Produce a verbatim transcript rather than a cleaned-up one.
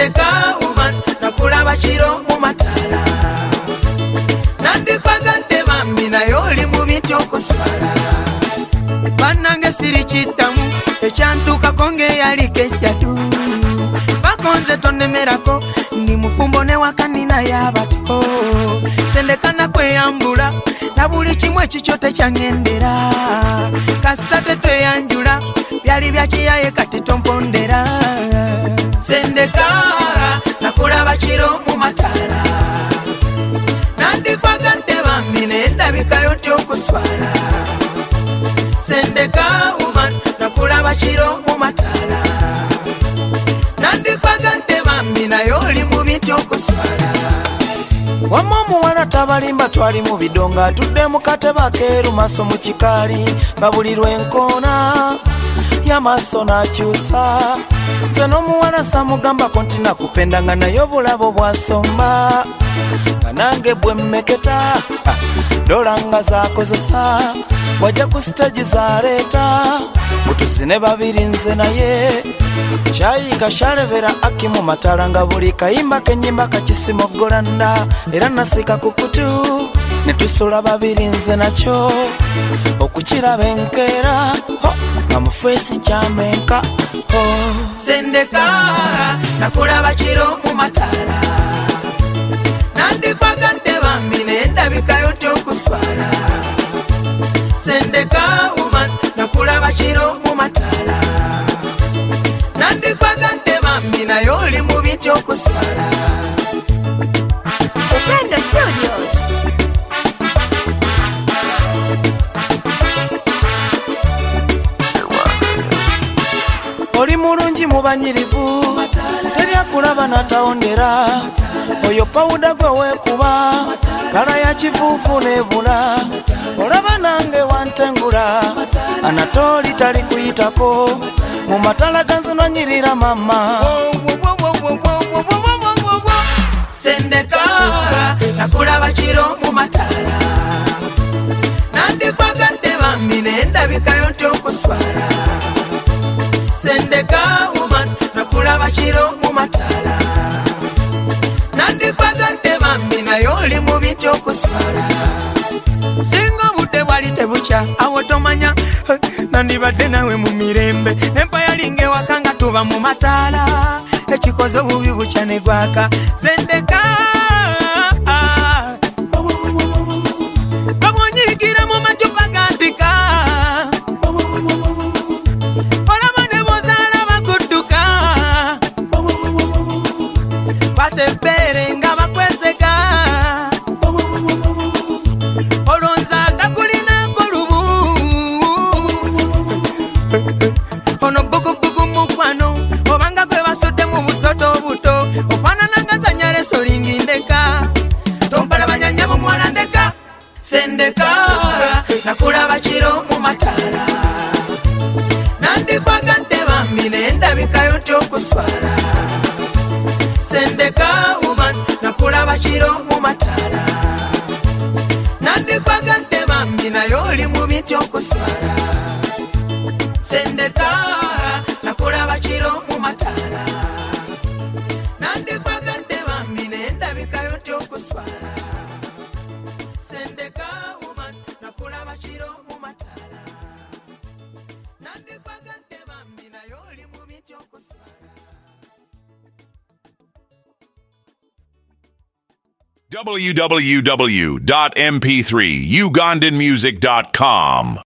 Sendeka woman nakulaba kiro mu matala nandikwagadde bambi naye oli mu bintu okuswala bannange siri kiddamu ekyantuukako ng'eyaliko ejjatu bakonze tonnemerako ndi mufumbo ne wakanina y'abato Sendeka nakweyambula na buli kimu ekikyo tekyangendera kasita tetweyanjula byali byakiyaye kati tompondera Sendeka nakulaba kiro mu matala nandikwagadde bambi nendabikayo nti okuswala Sendeka woman nakulaba kiro mu matala nandikwagadde bambi naye oli mu bintu okuswala wamma omuwala tabalimba twali mu bidonga atudde mu katebe akeeru maaso mu kikaali babulirwa enkoona y'amaaso n'akyusa nze n'omuwala samugambako nti nakupenda nga naye obulabo bwasomba nga nange bwe mmeketa dola nga zaakozesa wajja ku siteegi zaleeta butusine babiri nze naye kyayika kyalebera aki mu matala nga buli kayimba kenyimba kakisimogolanda era nasika ku kutu ne tusula babiri nze nakyo okukiraba enkeera nga mu feesi kyamenka Sendeka nakulaba kiro mu matala nandikwagadde bambi nendabikayo nti okuswala Sendeka woman nakulaba kiro mu matala nandikwagadde bambi naye oli mu bintu okuswala Upendo Studios. Oli mulungi mu banyirivu terya kulaba natawondera oyo pawuda gwe weekuba kala ya kivuuvu nebula olaba nange wantengula Anatoli tali kuyitako mu matala ganze nanyirira mama Sendeka nakulaba kiro mu matala nandikwagadde bambi nendabikayo nti okuswala Sendeka woman nakulaba kiro mu matala nandikwagadde bambi naye oli mu bintu okuswala singa obudde bwali tebukya awo tomanya nandibadde nawe mu mirembe nempa yalinga ewaka nga tuba mu matala ekikoze obubi bukya ne gwaka Sendeka babonyigira mu macupa gantika olaba ne bozaala bakudduka batebbeere nga bakweseka olonza takulinako lubu ono bugubugu mukwano obanga gwe basudde mu busoto obuto ofaanananga zanyale solingi ndeka tompala banyanya b'omuwala ndeka Sendeka nakulaba kiro mu matala nandikwagadde bambi nendabikayo nti okuswala Sendeka woman nakulaba kiro mu matala nandikwagadde bambi naye oli mu bintu okuswala Sendeka nakulaba kiro mu matala nandikwagadde bambi nendabikayo nti okuswala Sendeka woman nakulaba kiro mu matala nandikwagadde bambi naye oli mu bintu okuswala w w w dot m p three ugandan music dot com